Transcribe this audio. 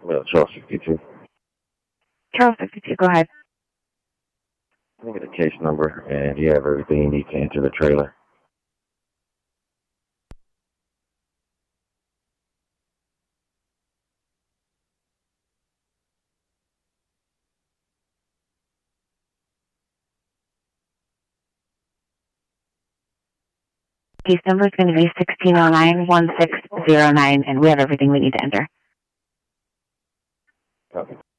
Charles 62. Charles 62, go ahead. Let me get a case number, and you have everything you need to enter the trailer. Case number is going to be 1609-1609, and we have everything we need to enter. Copy.